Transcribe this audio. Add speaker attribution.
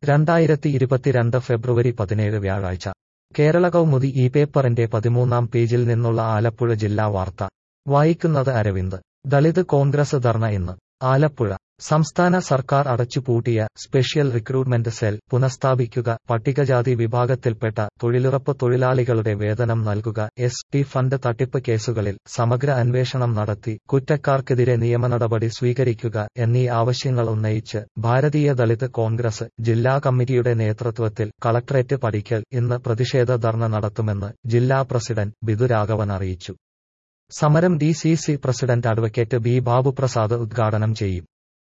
Speaker 1: 2022 ഫെബ്രുവരി 17 വ്യാഴാഴ്ച കേരള കൗമുദി ഈ പേപ്പറിന്റെ 13-ാം പേജിൽ നിന്നുള്ള ആലപ്പുഴ ജില്ലാ വാർത്ത വായിക്കുന്നത് അരവിന്ദ്. ദളിത് കോൺഗ്രസ് ധർണ ഇന്ന്. ആലപ്പുഴ. സംസ്ഥാന സർക്കാർ അടച്ചുപൂട്ടിയ സ്പെഷ്യൽ റിക്രൂട്ട്മെന്റ് സെൽ പുനഃസ്ഥാപിക്കുക, പട്ടികജാതി വിഭാഗത്തിൽപ്പെട്ട തൊഴിലുറപ്പ് തൊഴിലാളികളുടെ വേതനം നൽകുക, എസ്.ടി ഫണ്ട് തട്ടിപ്പ് കേസുകളിൽ സമഗ്ര അന്വേഷണം നടത്തി കുറ്റക്കാർക്കെതിരെ നിയമനടപടി സ്വീകരിക്കുക എന്നീ ആവശ്യങ്ങൾ ഉന്നയിച്ച് ഭാരതീയ ദളിത് കോൺഗ്രസ് ജില്ലാ കമ്മിറ്റിയുടെ നേതൃത്വത്തിൽ കളക്ടറേറ്റ് പടിക്കൽ ഇന്ന് പ്രതിഷേധ ധർണ നടത്തുമെന്ന് ജില്ലാ പ്രസിഡന്റ് ബിദു രാഘവൻ അറിയിച്ചു. സമരം DCC president advocate B. Babuprasad ഉദ്ഘാടനം ചെയ്യും.